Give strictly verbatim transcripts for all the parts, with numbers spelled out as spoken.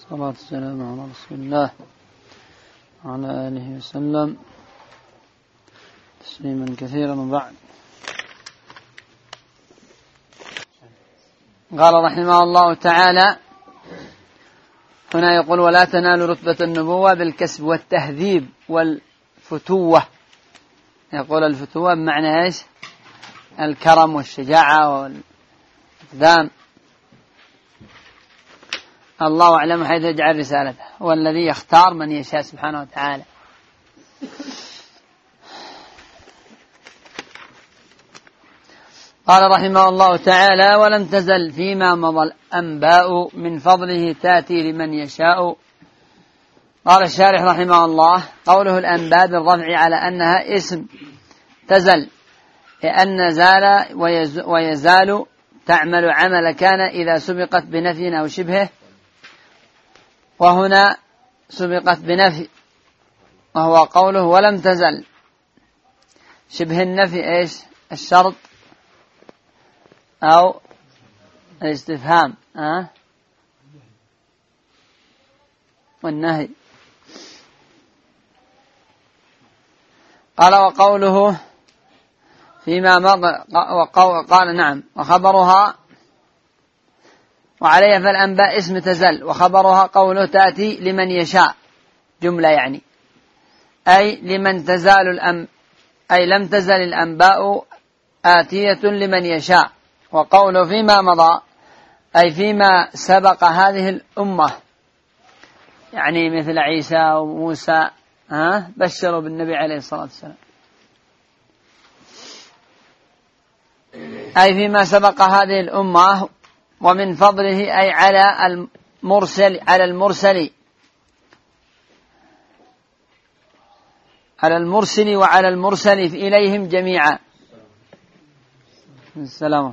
الصلاة والسلام على رسول الله وعلى آله وسلم تسليما كثيرا. وبعد، قال رحمه الله تعالى هنا يقول: ولا تنال رتبة النبوة بالكسب والتهذيب والفتوة. يقول الفتوة بمعنى ايش؟ الكرم والشجاعة والإقدام. الله أعلم حيث يجعل رسالته، هو الذي يختار من يشاء سبحانه وتعالى. قال رحمه الله تعالى: ولم تزل فيما مضى الأنباء من فضله تأتي لمن يشاء. قال الشارح رحمه الله: قوله الأنباء بالرفع على أنها اسم تزل، لأن زال ويزال تعمل عمل كان إذا سبقت بنفي أو شبهه، وهنا سبقت بنفي، وهو قوله ولم تزل. شبه النفي ايش؟ الشرط أو الاستفهام أه؟ والنهي. قال: وقوله فيما مضى، قال نعم، وخبرها وعليها فالأنباء اسم تزل، وخبرها قوله تأتي لمن يشاء، جملة يعني، أي لمن تزال الأم أي لم تزل الأنباء آتية لمن يشاء. وقوله فيما مضى أي فيما سبق هذه الأمة، يعني مثل عيسى وموسى ها بشروا بالنبي عليه الصلاة والسلام، أي فيما سبق هذه الأمة. ومن فضله أي على المرسل على المرسل على المرسل وعلى المرسل إليهم جميعا. السلام.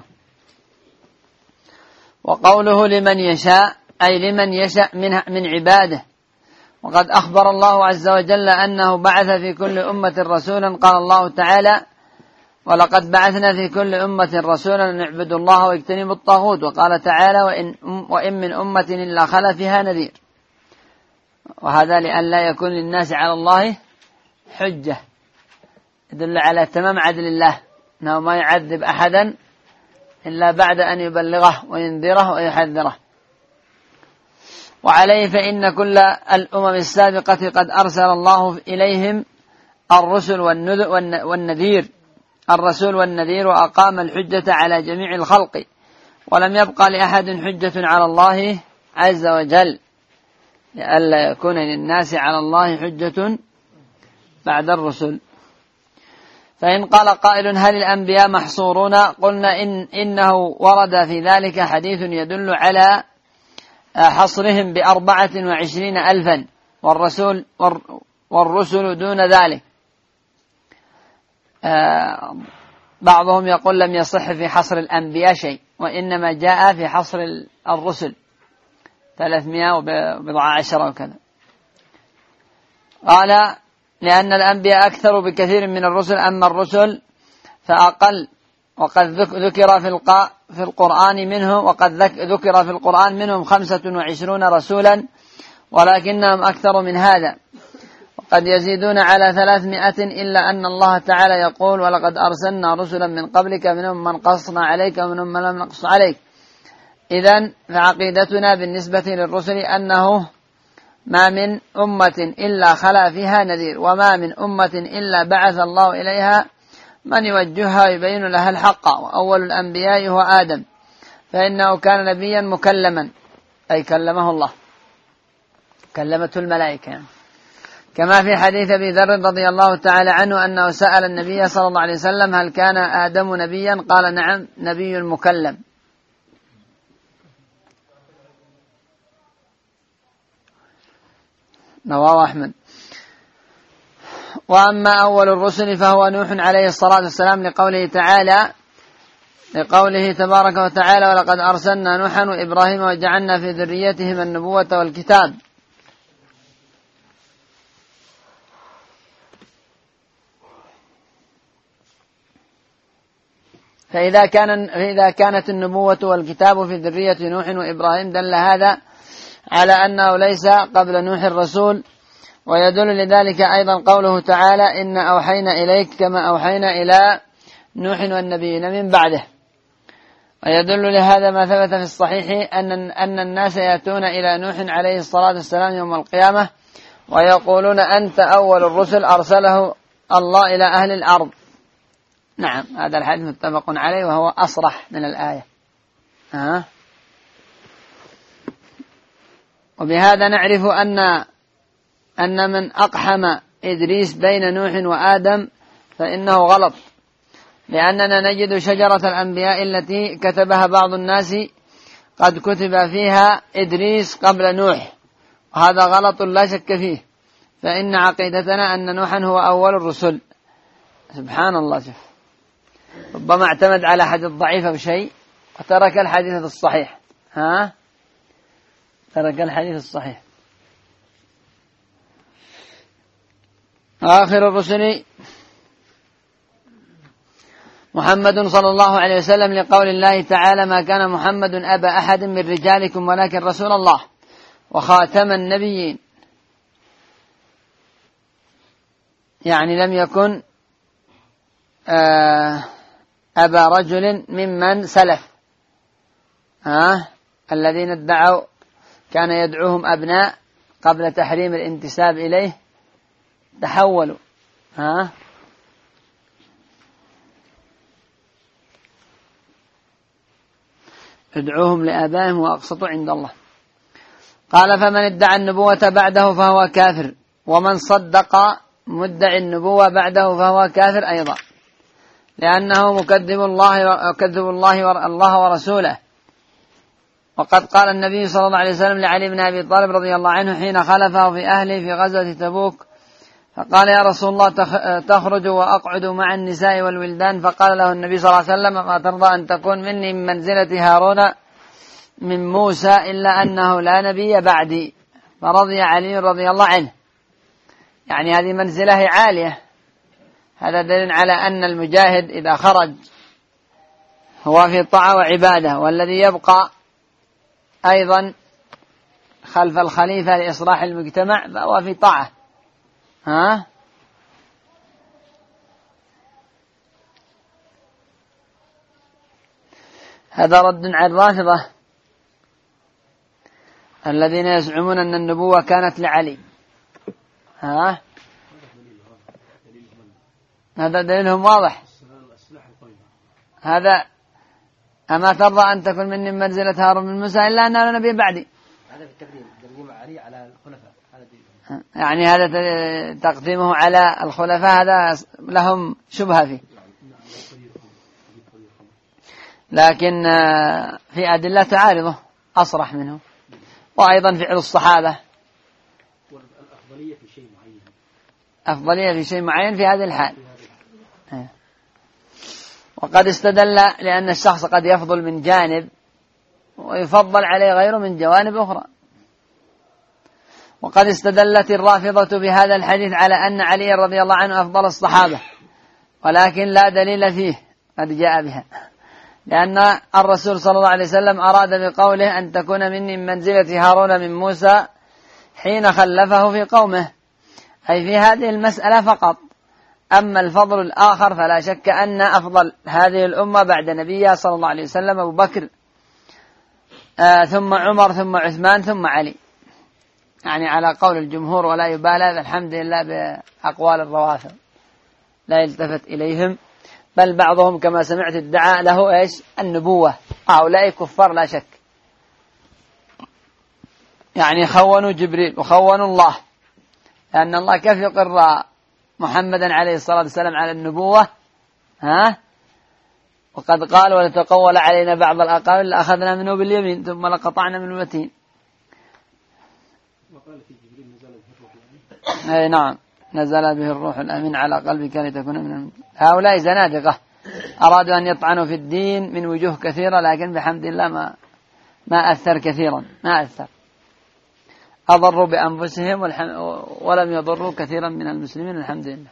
وقوله لمن يشاء أي لمن يشاء من من عباده. وقد أخبر الله عز وجل أنه بعث في كل أمة رسولا. قال الله تعالى: ولقد بعثنا في كل أمة رسولا أن اعبدوا الله واجتنبوا الطاغوت. وقال تعالى: وإن, وإن من أمة إلا خلا فيها نذير. وهذا لئلا يكون للناس على الله حجة، يدل على تمام عدل الله، أنه ما يعذب أحدا إلا بعد أن يبلغه وينذره ويحذره. وعليه فإن كل الأمم السابقة قد أرسل الله إليهم الرسل والنذير الرسول والنذير وأقام الحجة على جميع الخلق، ولم يبقى لأحد حجة على الله عز وجل، لئلا يكون للناس على الله حجة بعد الرسل. فإن قال قائل: هل الأنبياء محصورون؟ قلنا إن إنه ورد في ذلك حديث يدل على حصرهم بأربعة وعشرين ألفا، والرسول والرسل دون ذلك. آه بعضهم يقول لم يصح في حصر الأنبياء شيء، وإنما جاء في حصر الرسل ثلاثمائة وبضع عشر وكذا. قال: لأن الأنبياء أكثر بكثير من الرسل، أما الرسل فأقل. وقد ذكر في في القرآن منه وقد ذكر في القرآن منهم خمسة وعشرون رسولا، ولكنهم أكثر من هذا، وقد يزيدون على ثلاثمائة، إلا أن الله تعالى يقول: ولقد أرسلنا رسلا من قبلك منهم من قصنا عليك ومنهم من لم نقص عليك. إذن فعقيدتنا بالنسبة للرسل أنه ما من أمة إلا خلا فيها نذير، وما من أمة إلا بعث الله إليها من يوجهها ويبين لها الحق. وأول الأنبياء هو آدم، فإنه كان نبيا مكلما، أي كلمه الله، كلمته الملائكة يعني. كما في حديث أبي ذر رضي الله تعالى عنه أنه سأل النبي صلى الله عليه وسلم: هل كان آدم نبيا؟ قال: نعم، نبي مكلم. رواه أحمد. وأما أول الرسل فهو نوح عليه الصلاة والسلام، لقوله تعالى لقوله تبارك وتعالى: ولقد أرسلنا نوحا وإبراهيم وجعلنا في ذريتهما النبوة والكتاب. فإذا كان فإذا كانت النبوة والكتاب في ذرية نوح وإبراهيم، دل هذا على أنه ليس قبل نوح الرسول. ويدل لذلك أيضا قوله تعالى إن أوحينا إليك كما أوحينا إلى نوح والنبيين من بعده. ويدل لهذا ما ثبت في الصحيح أن أن الناس يأتون إلى نوح عليه الصلاة والسلام يوم القيامة ويقولون أنت أول الرسل أرسله الله إلى أهل الأرض. نعم، هذا الحديث متفق عليه وهو أصرح من الآية. ها؟ وبهذا نعرف أن أن من أقحم إدريس بين نوح وآدم فإنه غلط، لأننا نجد شجرة الأنبياء التي كتبها بعض الناس قد كتب فيها إدريس قبل نوح، وهذا غلط لا شك فيه، فإن عقيدتنا أن نوحا هو أول الرسل. سبحان الله، شوف، ربما اعتمد على حديث ضعيف أو شيء وترك الحديث الصحيح. ها؟ ترك الحديث الصحيح. آخر الرسل محمد صلى الله عليه وسلم، لقول الله تعالى ما كان محمد أبا أحد من رجالكم ولكن رسول الله وخاتم النبيين، يعني لم يكن أبا رجل ممن سلف، ها الذين ادعوا كان يدعوهم أبناء قبل تحريم الانتساب إليه تحولوا. ها ادعوهم لآبائهم وأقسطوا عند الله. قال فمن ادعى النبوة بعده فهو كافر، ومن صدق مدعي النبوة بعده فهو كافر أيضا، لأنه مكذب الله وكذب الله الله ورسوله. وقد قال النبي صلى الله عليه وسلم لعلي بن أبي طالب رضي الله عنه حين خلفه في أهله في غزوة تبوك، فقال يا رسول الله تخرج وأقعد مع النساء والولدان، فقال له النبي صلى الله عليه وسلم ما ترضى أن تكون مني من منزلة هارون من موسى إلا أنه لا نبي بعدي، فرضي علي رضي الله عنه. يعني هذه منزلة عالية. هذا دليل على أن المجاهد إذا خرج هو في طاعة وعبادة، والذي يبقى أيضا خلف الخليفة لإصلاح المجتمع فهو في طاعة. ها هذا رد على الرافضة الذين يزعمون أن النبوة كانت لعلي. ها هذا دليلهم واضح. هذا أما ترضى أن تكون مني منزلة هارون من موسى إلا أنه لا نبي بعدي. هذا في التقديم تقديم علي على الخلفاء، هذا يعني هذا تقديمه على الخلفاء هذا لهم شبهة فيه، لكن في أدلة تعارضه أصرح منه. وأيضا فعل الصحابة الأفضلية في شيء معين، أفضلية في شيء معين في هذه الحال. وقد استدل لأن الشخص قد يفضل من جانب ويفضل عليه غيره من جوانب أخرى. وقد استدلت الرافضة بهذا الحديث على أن علي رضي الله عنه أفضل الصحابة، ولكن لا دليل فيه قد جاء بها، لأن الرسول صلى الله عليه وسلم أراد بقوله أن تكون مني من منزلة هارون من موسى حين خلفه في قومه، أي في هذه المسألة فقط. أما الفضل الآخر فلا شك أن أفضل هذه الأمة بعد نبيها صلى الله عليه وسلم أبو بكر، آه ثم عمر ثم عثمان ثم علي، يعني على قول الجمهور، ولا يبالى الحمد لله بأقوال الروافض، لا يلتفت إليهم، بل بعضهم كما سمعت ادعى له إيش النبوة. هؤلاء كفار لا شك، يعني خونوا جبريل وخونوا الله، لأن الله كيف يقر محمدا عليه الصلاة والسلام على النبوة؟ ها وقد قال ولتقول علينا بعض الأقاويل لأخذنا منه باليمين ثم لقطعنا من الوتين. وقال في جبريل نزل به الروح الأمين. أي نعم، نزل به الروح الأمين على قلبك لتكون من المؤمنين. هؤلاء زنادقة أرادوا أن يطعنوا في الدين من وجوه كثيرة، لكن بحمد الله ما ما أثر كثيرا، ما أثر، أضروا بأنفسهم ولم يضروا كثيرا من المسلمين الحمد لله.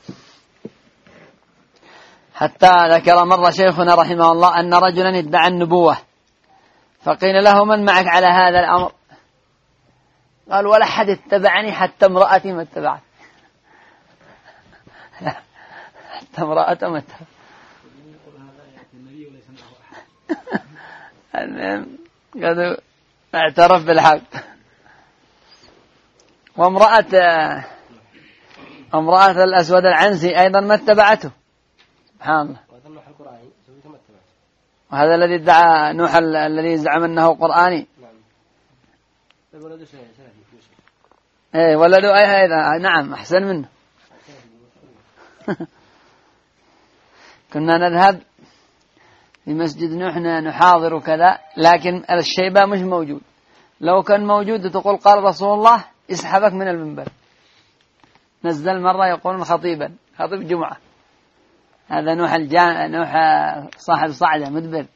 حتى ذكر مرة شيخنا رحمه الله أن رجلا ادعى النبوة، فقيل له من معك على هذا الأمر؟ قال ولا حد اتبعني حتى امرأتي ما اتبعت حتى امرأته ما اتبعت. المهم قد اعترف بالحق. وامرأة امرأة الأسود العنسي أيضا ما اتبعته سبحان الله. وهذا الذي ادعى نوح الذي زعم أنه قرآني. ايه ولده أي هذا نعم أحسن منه. كنا نذهب في مسجد نوح نحاضر كذا، لكن الشيبة مش موجود. لو كان موجود تقول قال رسول الله يسحبك من المنبر. نزل مرة يقولون خطيبا خطيب جمعة، هذا نوح الجان نوح صاحب صعدة مدبر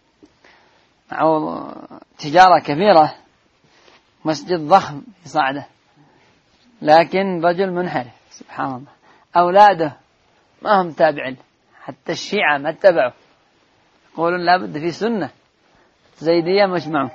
معه تجارة كبيرة، مسجد ضخم في صعدة، لكن رجل منحرف سبحان الله. أولاده ما هم تابعين، حتى الشيعة ما اتبعوا، يقولون لابد في سنة. زيدية مش معه،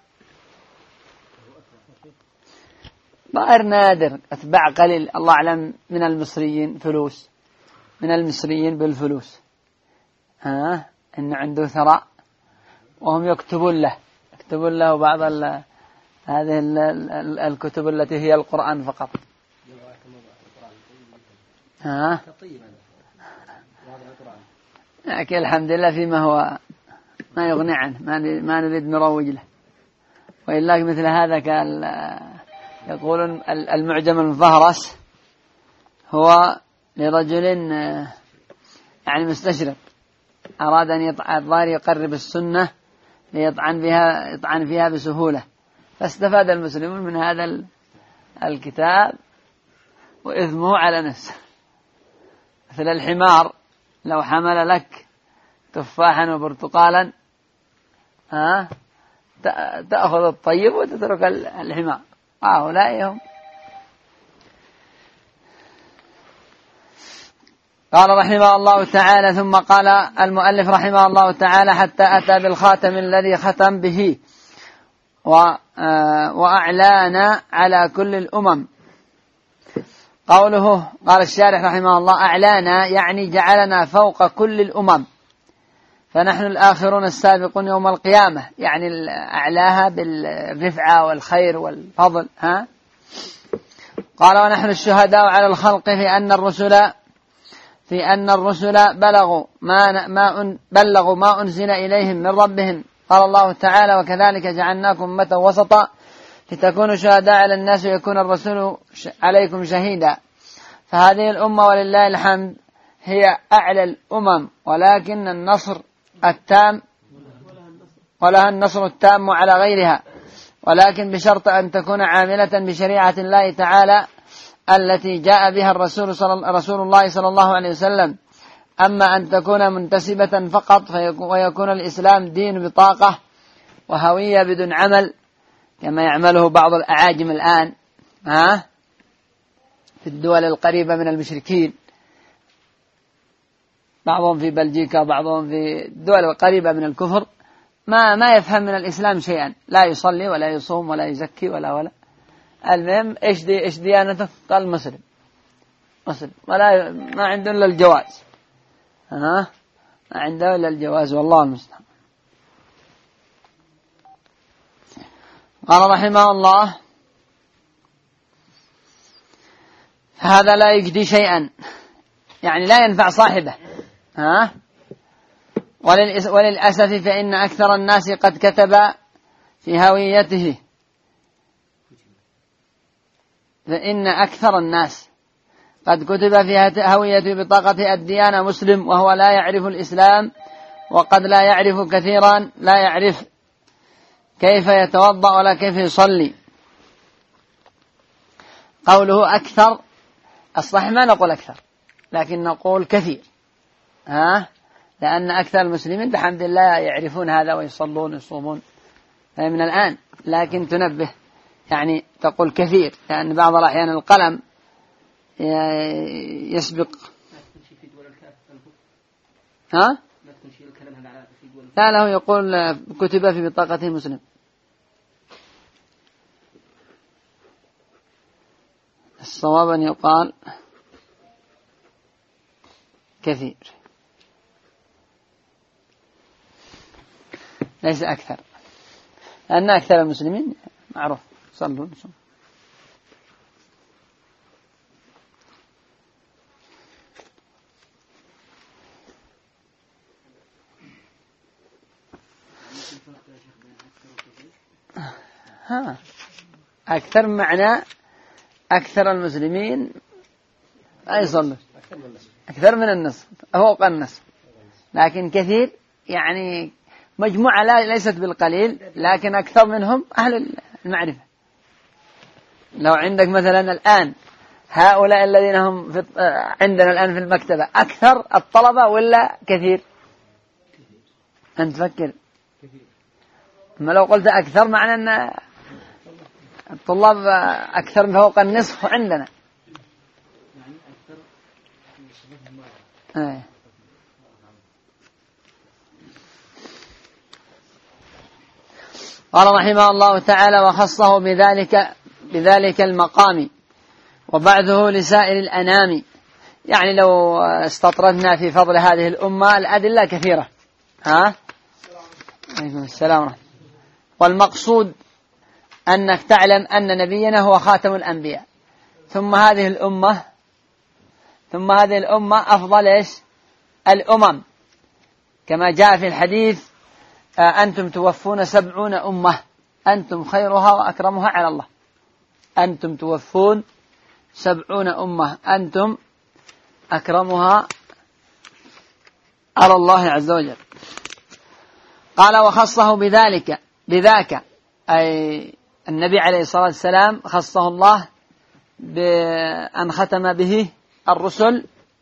ظاهر نادر، أتباع قليل الله أعلم من المصريين فلوس، من المصريين بالفلوس ها إنه عنده ثراء وهم يكتبون له يكتبون له بعض ال هذه ال ال الكتب التي هي القرآن فقط. ها لكن الحمد لله فيما هو ما يغني عنه، ما ما نريد نروج له. وإلا مثل هذا كان يقولون المعجم المفهرس هو لرجل يعني مستشرق أراد أن الظاهر يقرب السنة ليطعن بها يطعن فيها بسهولة، فاستفاد المسلمون من هذا الكتاب وإثمه على نفسه. مثل الحمار لو حمل لك تفاحا وبرتقالا ها تأخذ الطيب وتترك الحمار. هؤلاء هم. قال رحمه الله تعالى ثم قال المؤلف رحمه الله تعالى حتى أتى بالخاتم الذي ختم به وأعلان على كل الأمم. قوله قال الشارح رحمه الله أعلانا يعني جعلنا فوق كل الأمم، فنحن الآخرون السابقون يوم القيامة، يعني أعلاها بالرفعة والخير والفضل. ها قال ونحن الشهداء على الخلق في أن الرسل في أن الرسل بلغوا ما ما بلغوا ما أنزل إليهم من ربهم. قال الله تعالى وكذلك جعلناكم أمة وسطا لتكونوا شهداء على الناس ويكون الرسول عليكم شهيدا. فهذه الأمة ولله الحمد هي أعلى الأمم، ولكن النصر التام ولها النصر التام على غيرها، ولكن بشرط أن تكون عاملة بشريعة الله تعالى التي جاء بها الرسول صلى رسول الله صلى الله عليه وسلم. أما أن تكون منتسبة فقط ويكون الإسلام دين بطاقة وهوية بدون عمل كما يعمله بعض الأعاجم الآن ها في الدول القريبة من المشركين، بعضهم في بلجيكا بعضهم في الدول القريبة من الكفر، ما ما يفهم من الإسلام شيئا، لا يصلي ولا يصوم ولا يزكي ولا ولا المهم إيش دي إيش ديانته؟ قال مسلم مسلم، ولا ما عنده إلا الجواز ها ما عنده إلا الجواز والله المستعان. قال رحمه الله هذا لا يجدي شيئا، يعني لا ينفع صاحبه ها. وللأسف فإن أكثر الناس قد كتب في هويته فإن أكثر الناس قد كتب في هويته بطاقة الديانة مسلم وهو لا يعرف الإسلام، وقد لا يعرف كثيرا لا يعرف كيف يتوضأ ولا كيف يصلي. قوله أكثر الصح ما نقول أكثر لكن نقول كثير ها، لأن أكثر المسلمين بحمد الله يعرفون هذا ويصلون ويصومون من الآن، لكن تنبه يعني تقول كثير، لأن بعض الأحيان القلم يسبق ها لا له يقول كتب في بطاقته مسلم. الصواب أن يقال كثير ليس أكثر، لأن أكثر المسلمين معروف صلوا. ها أكثر معنى أكثر المسلمين لا يصلوا، أكثر من النصف فوق النصف، لكن كثير يعني مجموعة لا ليست بالقليل، لكن أكثر منهم أهل المعرفة. لو عندك مثلا الآن هؤلاء الذين هم في عندنا الآن في المكتبة أكثر الطلبة ولا كثير؟ أنت تفكر. أما لو قلت أكثر معنى أن الطلاب أكثر من فوق النصف عندنا. آه. قال رحمه الله تعالى: وخصه بذلك بذلك المقام وبعثه لسائر الأنام. يعني لو استطردنا في فضل هذه الأمة الأدلة كثيرة. ها؟ عليكم السلام ورحمة. والمقصود أنك تعلم أن نبينا هو خاتم الأنبياء، ثم هذه الأمة ثم هذه الأمة أفضل إيش الأمم، كما جاء في الحديث: أنتم توفون سبعون أمة أنتم خيرها وأكرمها على الله. أنتم توفون سبعون أمة أنتم أكرمها على الله عز وجل. قال: وخصه بذلك بذاك، أي النبي عليه الصلاة والسلام خصه الله بأن ختم به الرسل،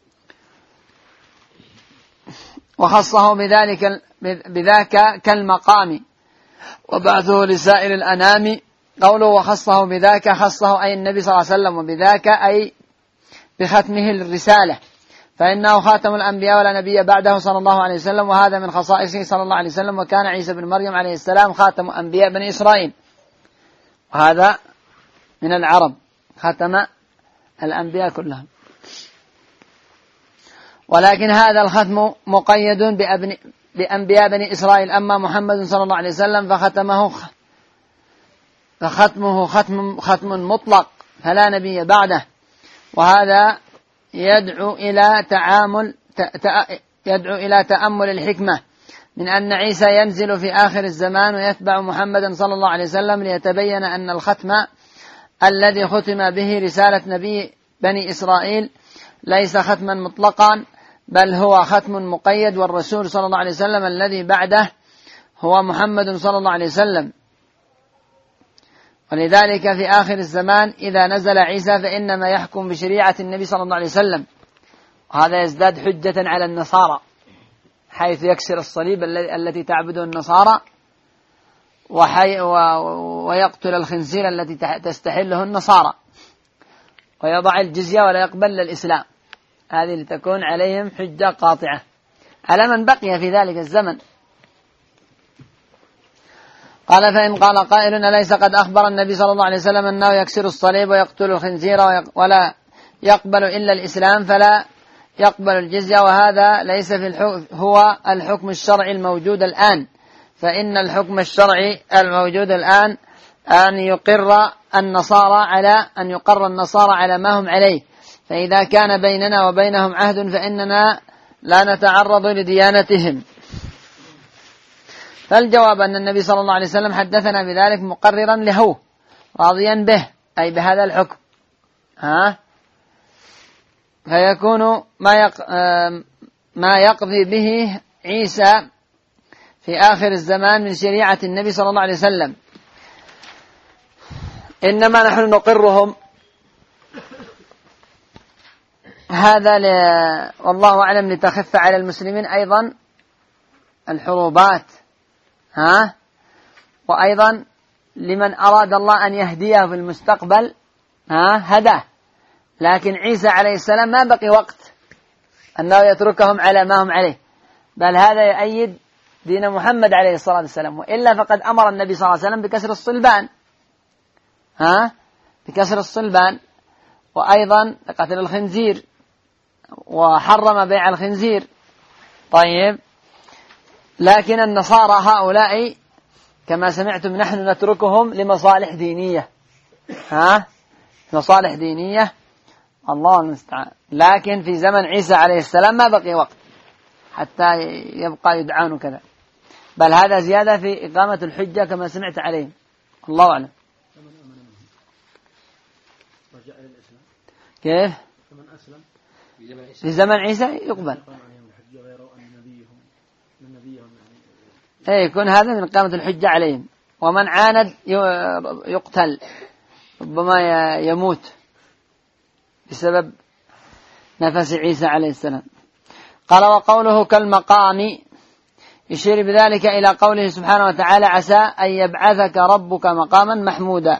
وخصه بذلك بذاك كالمقام وبعثه لسائر الأنام. قوله وخصه بذاك، خصه أي النبي صلى الله عليه وسلم، وبذاك أي بختمه للرسالة، فإنه خاتم الأنبياء ولا نبي بعده صلى الله عليه وسلم، وهذا من خصائصه صلى الله عليه وسلم. وكان عيسى بن مريم عليه السلام خاتم أنبياء بني إسرائيل، وهذا من العرب، ختم الأنبياء كلهم. ولكن هذا الختم مقيد بأبن بأنبياء بني إسرائيل. أما محمد صلى الله عليه وسلم فختمه فختمه ختم ختم مطلق، فلا نبي بعده. وهذا يدعو إلى تعامل يدعو إلى تأمل الحكمة من أن عيسى ينزل في آخر الزمان ويتبع محمدا صلى الله عليه وسلم، ليتبين أن الختم الذي ختم به رسالة نبي بني إسرائيل ليس ختما مطلقا، بل هو ختم مقيد، والرسول صلى الله عليه وسلم الذي بعده هو محمد صلى الله عليه وسلم. ولذلك في آخر الزمان إذا نزل عيسى فإنما يحكم بشريعة النبي صلى الله عليه وسلم، وهذا يزداد حجة على النصارى، حيث يكسر الصليب التي تعبده النصارى، وحي ويقتل الخنزير التي تستحله النصارى، ويضع الجزية ولا يقبل الإسلام. هذه لتكون عليهم حجة قاطعة على من بقي في ذلك الزمن. قال: فإن قال قائل أليس قد أخبر النبي صلى الله عليه وسلم أنه يكسر الصليب ويقتل الخنزير ولا يقبل إلا الإسلام فلا يقبل الجزية، وهذا ليس في الحكم هو الحكم الشرعي الموجود الآن، فإن الحكم الشرعي الموجود الآن أن يقر النصارى على أن يقر النصارى على ما هم عليه، فإذا كان بيننا وبينهم عهد فإننا لا نتعرض لديانتهم. فالجواب أن النبي صلى الله عليه وسلم حدثنا بذلك مقررا له راضيا به، أي بهذا الحكم. ها فيكون ما يق... ما يقضي به عيسى في آخر الزمان من شريعة النبي صلى الله عليه وسلم. إنما نحن نقرهم هذا ل... والله أعلم لتخف على المسلمين أيضا الحروبات، ها وأيضا لمن أراد الله أن يهديه في المستقبل ها هداه. لكن عيسى عليه السلام ما بقي وقت أنه يتركهم على ما هم عليه، بل هذا يؤيد دين محمد عليه الصلاة والسلام، وإلا فقد أمر النبي صلى الله عليه وسلم بكسر الصلبان، ها بكسر الصلبان، وأيضا قتل الخنزير، وحرم بيع الخنزير. طيب، لكن النصارى هؤلاء كما سمعتم نحن نتركهم لمصالح دينية، ها مصالح دينية، الله المستعان. لكن في زمن عيسى عليه السلام ما بقي وقت حتى يبقى يدعون وكذا، بل هذا زيادة في إقامة الحجة كما سمعت عليهم، الله أعلم. كيف؟ في زمن عيسى يقبل، اي يكون هذا من إقامة الحجة عليهم. ومن عاند يقتل، ربما يموت بسبب نفس عيسى عليه السلام. قال وقوله كالمقام يشير بذلك إلى قوله سبحانه وتعالى عسى أن يبعثك ربك مقاما محمودا،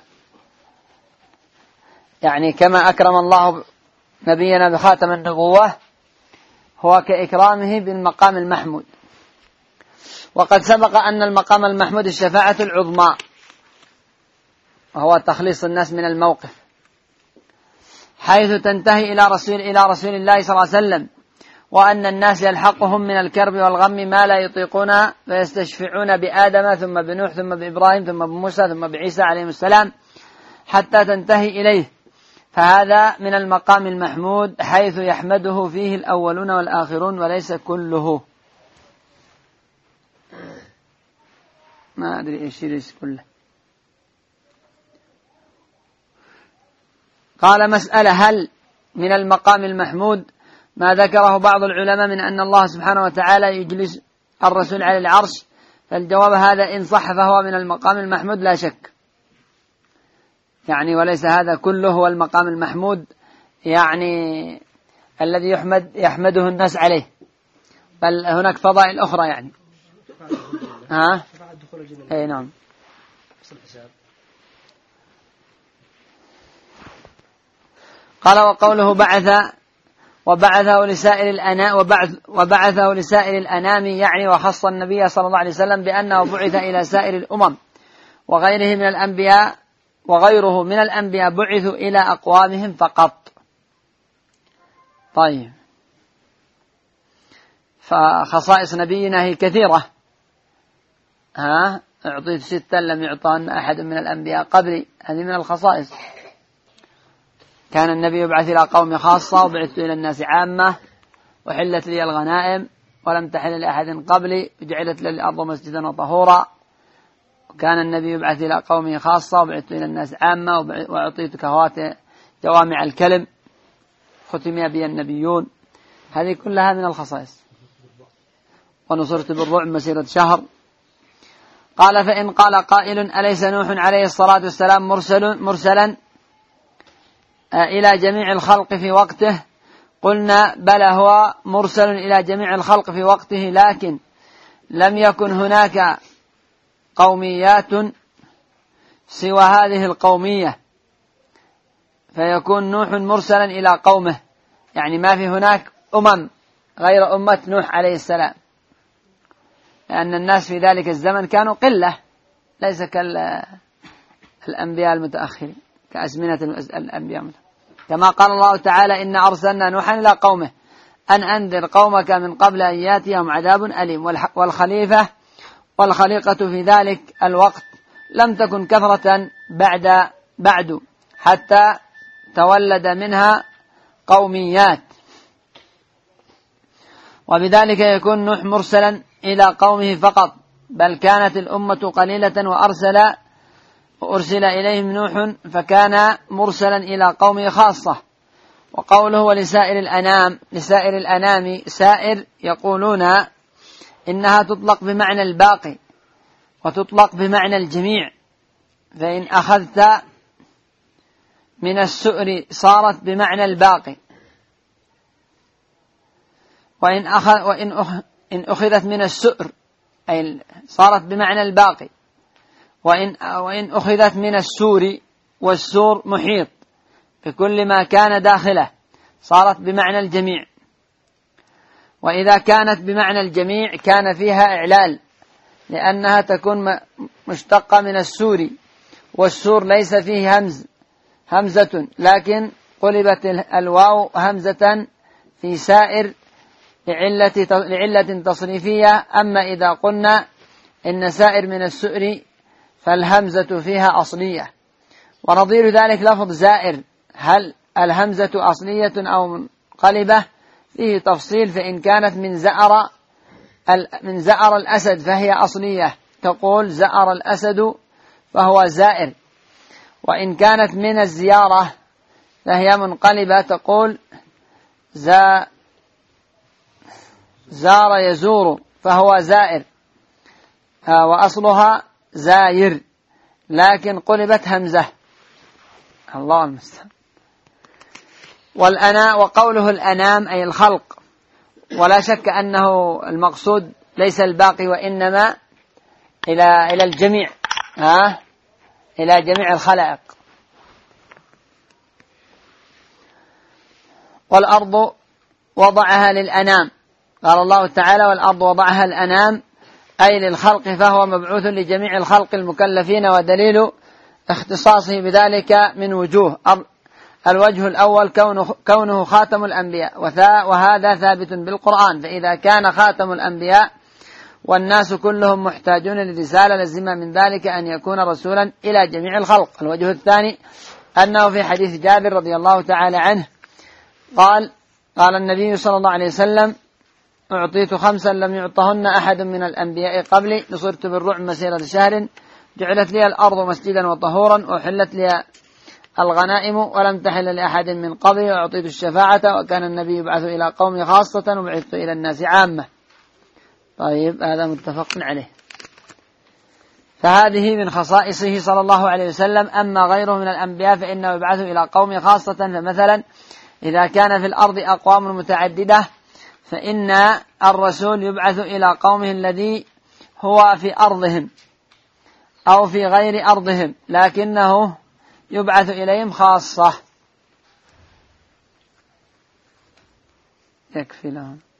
يعني كما أكرم الله نبينا بخاتم النبوة هو كإكرامه بالمقام المحمود. وقد سبق أن المقام المحمود الشفاعة العظمى، وهو تخليص الناس من الموقف، حيث تنتهي إلى رسول إلى رسول الله صلى الله عليه وسلم، وأن الناس يلحقهم من الكرب والغم ما لا يطيقون، فيستشفعون بآدم ثم بنوح ثم بإبراهيم ثم بموسى ثم بعيسى عليهم السلام حتى تنتهي إليه. فهذا من المقام المحمود حيث يحمده فيه الأولون والآخرون وليس كله. ما أدري إيش ليس كله. قال مسألة: هل من المقام المحمود ما ذكره بعض العلماء من أن الله سبحانه وتعالى يجلس الرسول على العرش؟ فالجواب هذا إن صح فهو من المقام المحمود لا شك، يعني وليس هذا كله هو المقام المحمود يعني الذي يحمد يحمده الناس عليه، بل هناك فضائل أخرى يعني. ها؟ أي نعم. قال وقوله بعث وبعثه لسائر الأنام وبعث وبعثه لسائر الأنام، يعني وخص النبي صلى الله عليه وسلم بأنه بعث إلى سائر الأمم، وغيره من الأنبياء وغيره من الأنبياء بعثوا إلى أقوامهم فقط. طيب، فخصائص نبينا هي كثيرة، ها أعطيت ستا لم يعطان أحد من الأنبياء قبلي، هذه من الخصائص. كان النبي يبعث إلى قوم خاصة، وبعثت إلى الناس عامة، وحلت لي الغنائم ولم تحل لأحد قبلي، وجعلت لي الأرض مسجدا وطهورا. وكان النبي يبعث إلى قومه خاصة، وبعثت إلى الناس عامة، وأعطيت كهوات جوامع الكلم، ختم بي النبيون. هذه كلها من الخصائص. ونصرت بالرعب مسيرة شهر. قال فإن قال قائل: أليس نوح عليه الصلاة والسلام مرسل مرسلا إلى جميع الخلق في وقته؟ قلنا بلى، هو مرسل إلى جميع الخلق في وقته، لكن لم يكن هناك قوميات سوى هذه القومية، فيكون نوح مرسلا إلى قومه، يعني ما في هناك أمم غير أمة نوح عليه السلام، لأن الناس في ذلك الزمن كانوا قلة، ليس كالأنبياء المتأخرين كأزمنة الأنبياء المتأخرين. كما قال الله تعالى: إن أرسلنا نوحا إلى قومه أن أنذر قومك من قبل أن يأتيهم عذاب أليم. والخليفة والخليقة في ذلك الوقت لم تكن كثرة بعد بعد حتى تولد منها قوميات، وبذلك يكون نوح مرسلا إلى قومه فقط، بل كانت الأمة قليلة وأرسل وأرسل إليهم نوح فكان مرسلا إلى قومه خاصة. وقوله ولسائر الأنام، لسائر الأنام سائر يقولون إنها تطلق بمعنى الباقي وتطلق بمعنى الجميع، فإن أخذت من السؤر صارت بمعنى الباقي، وإن أخذ وإن أخ إن أخذت من السؤر أي صارت بمعنى الباقي، وإن وإن أخذت من السور، والسور محيط بكل ما كان داخله، صارت بمعنى الجميع. وإذا كانت بمعنى الجميع كان فيها إعلال، لأنها تكون مشتقة من السور، والسور ليس فيه همز همزة، لكن قلبت الواو همزة في سائر لعلة, لعلة تصريفية. أما إذا قلنا إن سائر من السؤر فالهمزة فيها أصلية. ونظير ذلك لفظ زائر، هل الهمزة أصلية أو منقلبة؟ فيه تفصيل، فإن كانت من زأر من زأر الأسد فهي أصلية، تقول زأر الأسد فهو زائر. وإن كانت من الزيارة فهي منقلبة، تقول زا زار يزور فهو زائر، وأصلها زاير، لكن قلبت همزة. الله المستعان. والأنا وقوله الأنام أي الخلق، ولا شك أنه المقصود ليس الباقي وإنما إلى إلى الجميع، ها إلى جميع الخلائق. والأرض وضعها للأنام، قال الله تعالى والأرض وضعها الأنام أي للخلق، فهو مبعوث لجميع الخلق المكلفين، ودليل اختصاصه بذلك من وجوه. الوجه الأول كونه, كونه خاتم الأنبياء، وهذا ثابت بالقرآن، فإذا كان خاتم الأنبياء والناس كلهم محتاجون للرسالة لزم من ذلك أن يكون رسولا إلى جميع الخلق. الوجه الثاني أنه في حديث جابر رضي الله تعالى عنه قال قال النبي صلى الله عليه وسلم أعطيت خمسا لم يعطهن أحد من الأنبياء قبلي، نصرت بالرعب مسيرة شهر، جعلت لي الأرض مسجدا وطهورا، وحلت لي الغنائم ولم تحل لأحد من قبلي، وأعطيت الشفاعة، وكان النبي يبعث إلى قومي خاصة وبعثت إلى الناس عامة. طيب، هذا متفق عليه. فهذه من خصائصه صلى الله عليه وسلم. أما غيره من الأنبياء فإنه يبعث إلى قومه خاصة، فمثلا إذا كان في الأرض أقوام متعددة فإن الرسول يبعث إلى قومه الذي هو في أرضهم أو في غير أرضهم، لكنه يبعث إليهم خاصة. يكفي لهم.